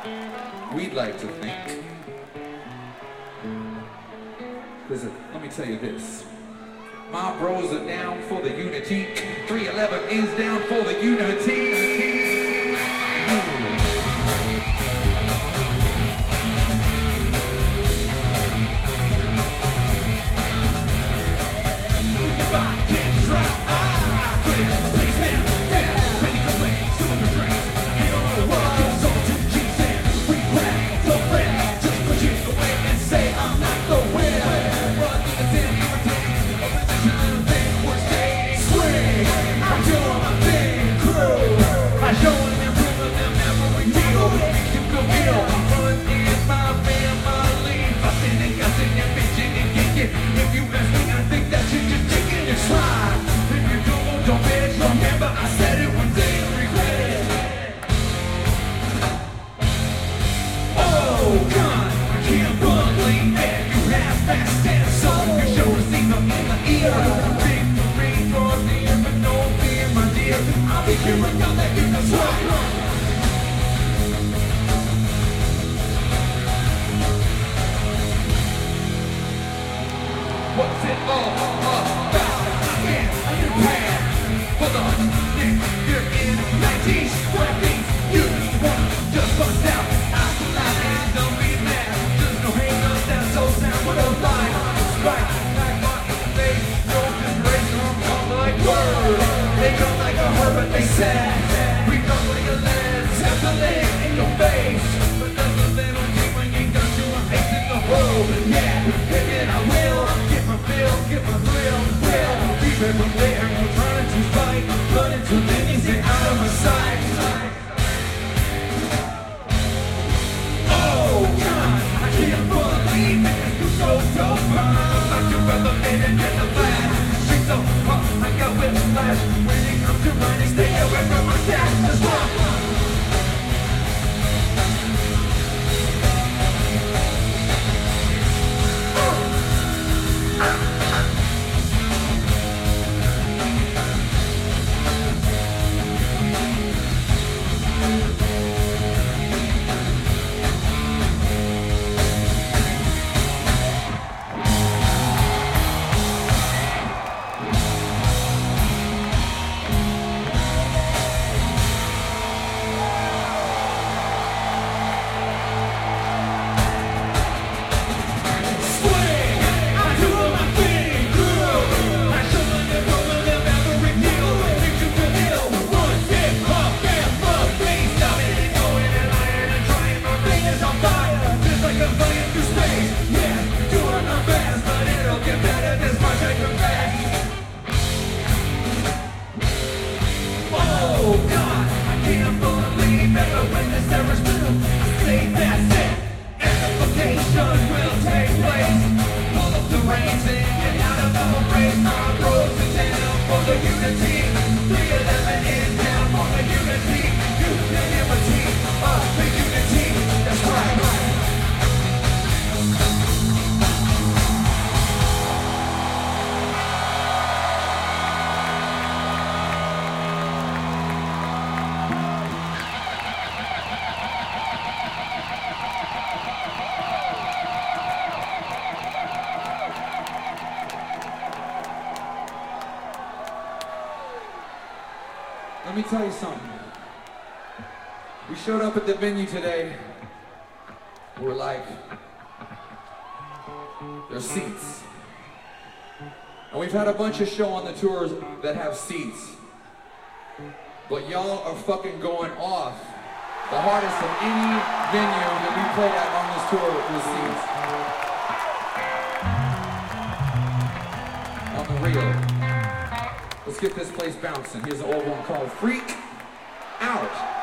We'd like to think. Listen, let me tell you this. My bros are down for the unity. 311 is down for the unity. What's it all about? Yeah, hold on, you're in 1920s. You just bust out. I don't be mad. Just no hang up that soul sound with a line. Right, back on the face. No inspiration, I'm like word. They come like a hurt, but they sad. We come like a lens, have the leg in your face. But that's a little thing when you got to a face in the road. Yeah, pick it, I will. Get my thrill, keep it from there. I'm trying to fight, but until then you stay out of my sight. Oh God, I can't believe it. You're so fine. I'm like your brother, and get the flash. She's so hot, I got whiplash. When it comes to running, stay away from my dash. That's why. Let me tell you something. We showed up at the venue today. We're like, there's seats. And we've had a bunch of shows on the tours that have seats. But y'all are fucking going off. The hardest of any venue that we played at on this tour was seats. On the real. Let's get this place bouncing. Here's an old one called Freak Out.